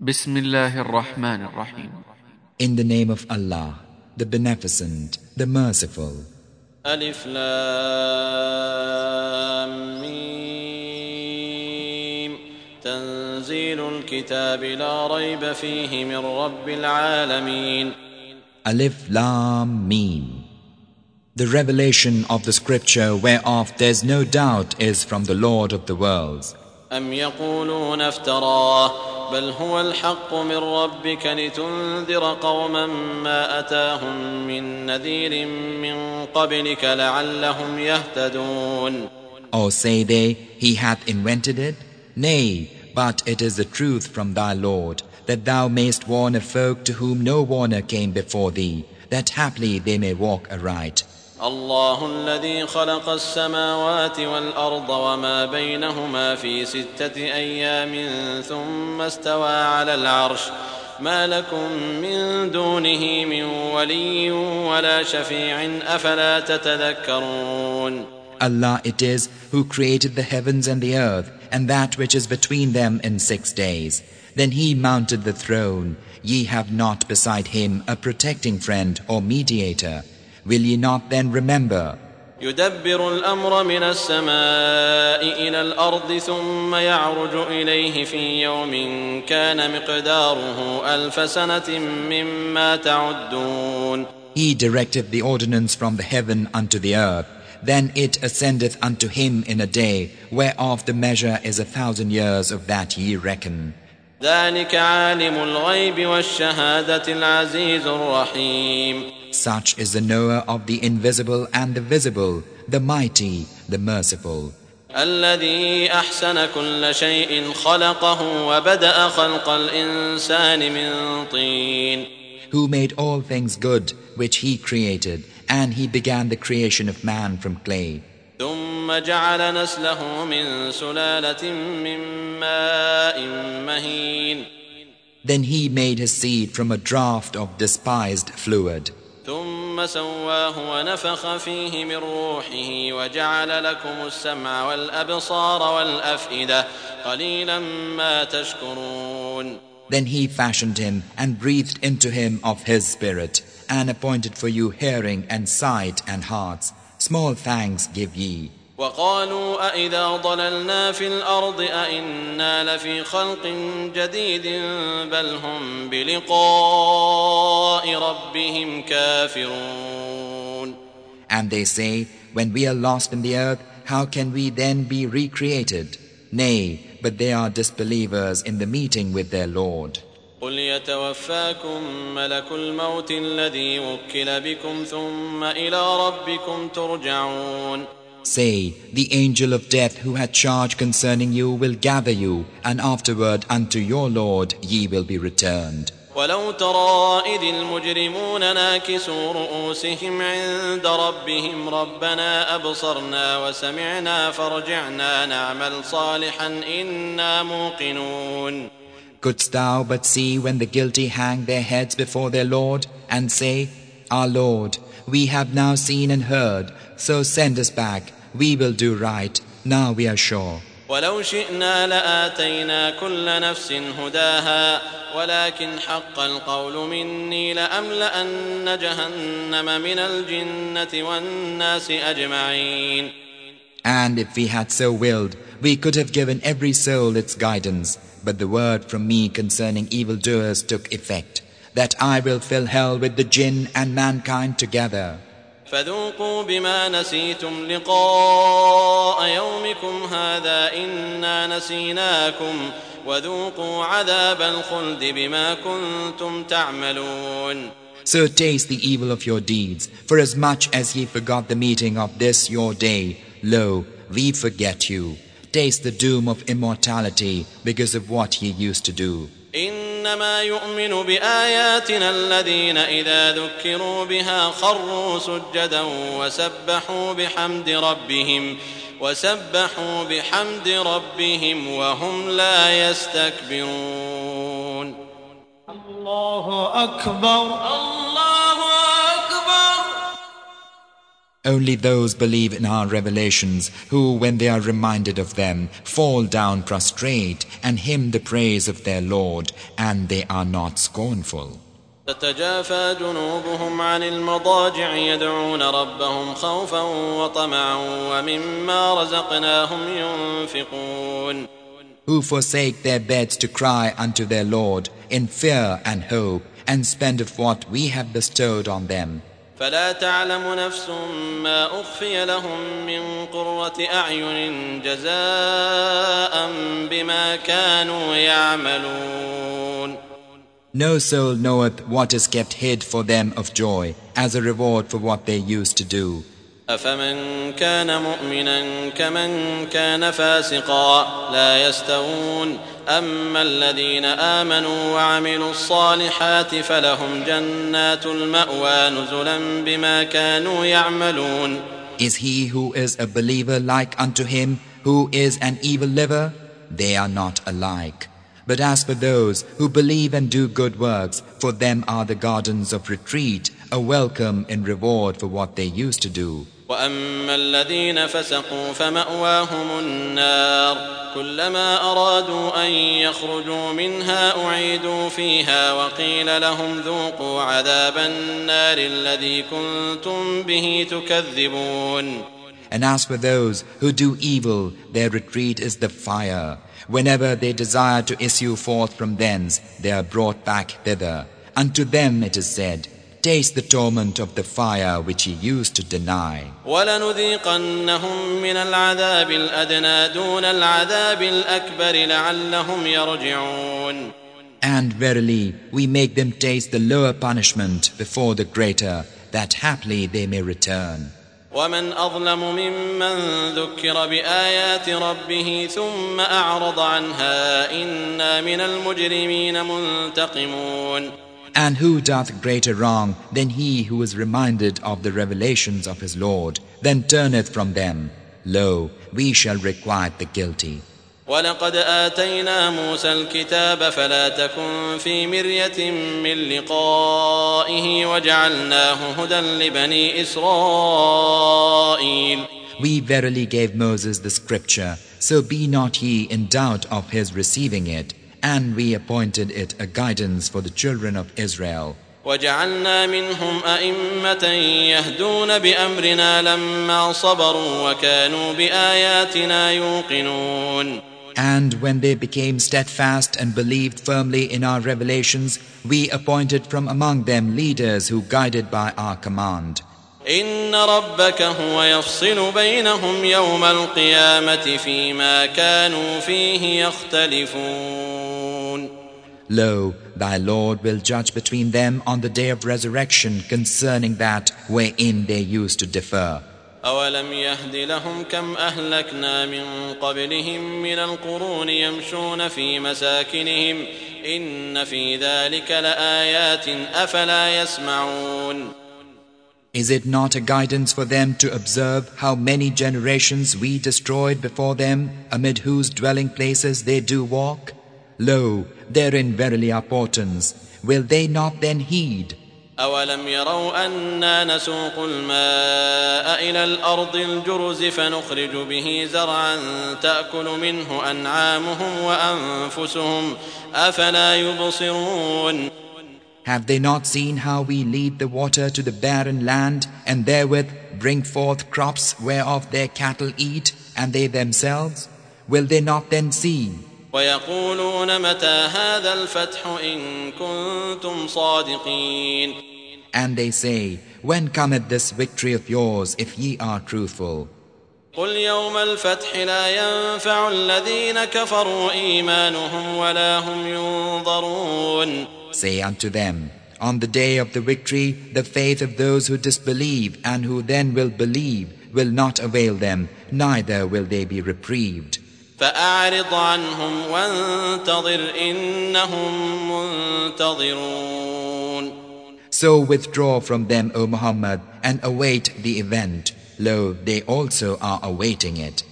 Bismillahir Rahmanir Rahim. In the name of Allah, the Beneficent, the Merciful. Alif Lam Mim. Tanzilul Kitabi la rayba fihi min Rabbil Alameen. Alif Lam Mim. The revelation of the scripture whereof there is no doubt is from the Lord of the worlds. أم يقولون افتراه بل هو الحق من ربك لتنذر قوما ما أتاهم من نذير من قبلك لعلهم يهتدون. Or say they, he hath invented it? Nay, but it is the truth from thy Lord, that thou mayst warn a folk to whom no warner came before thee, that haply they may walk aright. الله الذي خلق السماوات والأرض وما بينهما في 6 أيام ثم استوى على العرش ما لكم من دونه من ولي ولا شفيع أفلا تتذكرون. Allah it is who created the heavens and the earth and that which is between them in 6 days. Then he mounted the throne. Ye have not beside him a protecting friend or mediator. Will ye not then remember? يدبر الأمر من السماء إلى الأرض ثم يعرج إليه في يوم كان مقداره 1000 سنة مما تعدون. He directeth the ordinance from the heaven unto the earth. Then it ascendeth unto him in a day, whereof the measure is 1,000 years of that ye reckon. ذلك عالم الغيب والشهادة العزيز الرحيم. Such is the knower of the invisible and the visible, the mighty, the merciful. الذي أحسن كل شيء خلقه وبدأ خلق الإنسان من طين. Who made all things good which he created, and he began the creation of man from clay. ثم جعل نسله من سلالة من ماء مهين. Then he made his seed from a draught of despised fluid. ثم سواه ونفخ فيه من روحه وجعل لكم السمع والأبصار والأفئدة قليلا ما تشكرون. Then he fashioned him and breathed into him of his spirit, and appointed for you hearing and sight and hearts. Small thanks give ye. وقالوا أإذا ضللنا في الأرض أإنا لفي خلق جديد بل هم بلقاء ربهم كافرون. And they say, when we are lost in the earth, how can we then be recreated? Nay, but they are disbelievers in the meeting with their Lord. قل يتوفاكم ملك الموت الذي وكل بكم ثم إلى ربكم ترجعون. Say, the angel of death who had charge concerning you will gather you, and afterward unto your Lord ye will be returned. ولو ترى إذ المجرمون ناكسوا رؤوسهم عند ربهم ربنا أبصرنا وسمعنا فارجعنا نعمل صالحا إنا موقنون. Couldst thou but see when the guilty hang their heads before their Lord, and say, Our Lord, we have now seen and heard, so send us back, we will do right, now we are sure. ولو شئنا لآتينا كل نفس هداها ولكن حق القول مني لأملأن جهنم من الجنة والناس أجمعين. And if we had so willed, we could have given every soul its guidance, but the word from me concerning evildoers took effect, that I will fill hell with the jinn and mankind together. فذوقوا بما نسيتم لقاء يومكم هذا إنا نسيناكم وذوقوا عذاب الخلد بما كنتم تعملون. So taste the evil of your deeds, for as much as ye forgot the meeting of this your day, lo, we forget you. Taste the doom of immortality because of what ye used to do. إنما يؤمن بآياتنا الذين إذا ذكروا بها خروا سجدا وسبحوا بحمد ربهم وهم لا يستكبرون. الله أكبر. Only those believe in our revelations who, when they are reminded of them, fall down prostrate and hymn the praise of their Lord, and they are not scornful. تتجافى جنوبهم عن المضاجع يدعون ربهم خوفا وطمعا ومما رزقناهم ينفقون. Who forsake their beds to cry unto their Lord in fear and hope, and spend of what we have bestowed on them. فلا تعلم نفس ما أخفي لهم من قرة أعين جزاء بما كانوا يعملون. No soul knoweth what is kept hid for them of joy, as a reward for what they used to do. أفمن كان مؤمنا كمن كان فاسقا لا يستوون أما الذين آمنوا وعملوا الصالحات فلهم جنات المأوى نزلا بما كانوا يعملون. Is he who is a believer like unto him who is an evil liver? They are not alike. But as for those who believe and do good works, for them are the gardens of retreat, a welcome in reward for what they used to do. وأما الذين فسقوا فمأواهم النار كلما أرادوا أن يخرجوا منها أعيدوا فيها وقيل لهم ذوقوا عذاب النار الذي كنتم به تكذبون. And as for those who do evil, their retreat is the fire. Whenever they desire to issue forth from thence, they are brought back thither. Unto them it is said, taste the torment of the fire which ye used to deny. وَلَنُذِيقَنَّهُم مِّنَ الْعَذَابِ الْأَدْنَىٰ دُونَ الْعَذَابِ الْأَكْبَرِ لَعَلَّهُمْ يَرْجِعُونَ. And verily, we make them taste the lower punishment before the greater, that haply they may return. ومن أظلم ممن ذكر بآيات ربه ثم أعرض عنها إنا من المجرمين منتقمون. And who doth greater wrong than he who is reminded of the revelations of his Lord, then turneth from them? Lo, we shall requite the guilty. ولقد آتينا موسى الكتاب فلا تكن في مرية من لقائه وجعلناه هدى لبني إسرائيل. We verily gave Moses the scripture, so be not ye in doubt of his receiving it, and we appointed it a guidance for the children of Israel. وجعلنا منهم أئمة يهدون بأمرنا لما صبروا وكانوا بآياتنا يوقنون. And when they became steadfast and believed firmly in our revelations, we appointed from among them leaders who guided by our command. إن ربك هو يفصل بينهم يوم القيامة فيما كانوا فيه يختلفون. Lo, thy Lord will judge between them on the day of resurrection concerning that wherein they used to differ. أولم يهد لهم كم أهلكنا من قبلهم من القرون يمشون في مساكنهم إن في ذلك لآيات أفلا يسمعون. Is it not a guidance for them to observe how many generations we destroyed before them, amid whose dwelling places they do walk? Lo, therein verily are portents. Will they not then heed? أولم يروا أنا نسوق الماء إلى الأرض الجرز فنخرج به زرعا تأكل منه أنعامهم وأنفسهم أفلا يبصرون. Have they not seen how we lead the water to the barren land, and therewith bring forth crops whereof their cattle eat, and they themselves? Will they not then see? ويقولون متى هذا الفتح إن كنتم صادقين. And they say, when cometh this victory of yours, if ye are truthful? قل يوم الفتح لا ينفع الذين كفروا إيمانهم ولا هم ينظرون. Say unto them, on the day of the victory, the faith of those who disbelieve and who then will believe will not avail them, neither will they be reprieved. فأعرض عنهم وانتظر إنهم منتظرون. So withdraw from them, O Muhammad, and await the event. Lo, they also are awaiting it.